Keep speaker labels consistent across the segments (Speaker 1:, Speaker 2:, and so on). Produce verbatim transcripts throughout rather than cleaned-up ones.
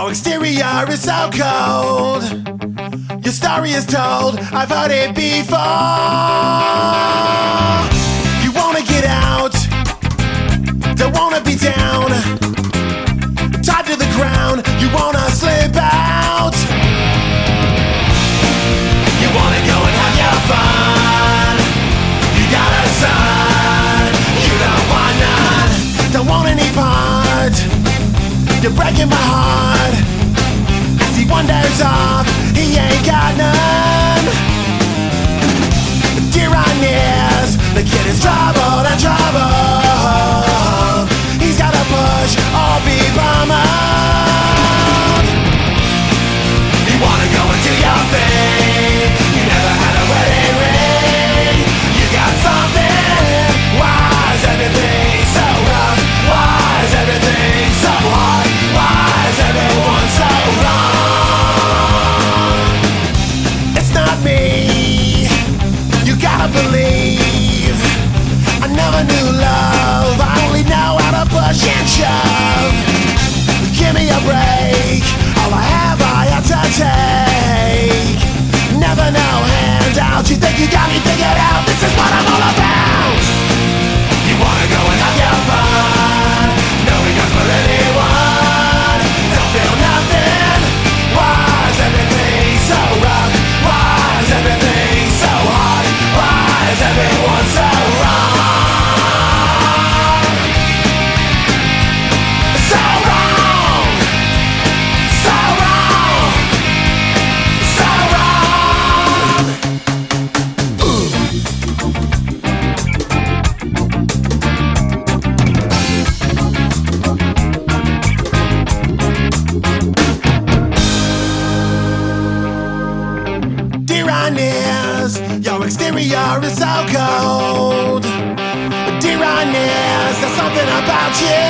Speaker 1: Your exterior is so cold. Your story is told, I've heard it before. You wanna get out, don't wanna be down, tied to the ground, you wanna slip out. You wanna go and have your fun, you got a son, you don't want none, don't want any part. You're breaking my heart. As he wanders off, he ain't got none. Dear Inez, the kid is troubled and troubled. He's gotta push or be bummed. You wanna go and do your thing. You never had a wedding ring. You got something. Why is everything so rough? Why is everything so hard? Why is everyone so wrong? It's not me, you gotta believe. I never knew love, I only know how to push and shove. Give me a break, all I have I have to take. Never know handout, you think you got me figured out. This is what I'm all about. You wanna go and have your fun, no regrets for anyone. Don't feel nothing. Why is everything so rough? Why is everything so hard? Why is everyone so wrong? So wrong. So wrong. So wrong. Ooh. Dear Inez, your exterior is so cold. Dear Inez, there's something about you.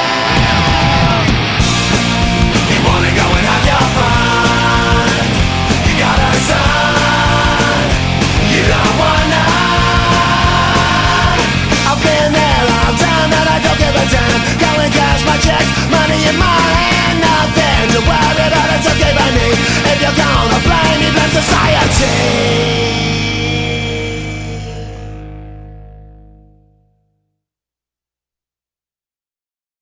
Speaker 1: You wanna go and have your fun. You got a son. You don't want none. I've been there, I've done that, I don't give a damn. Go and cash my checks, money in my hand. Nothing to worry about, it's okay by me. If you're gonna blame me, blame society.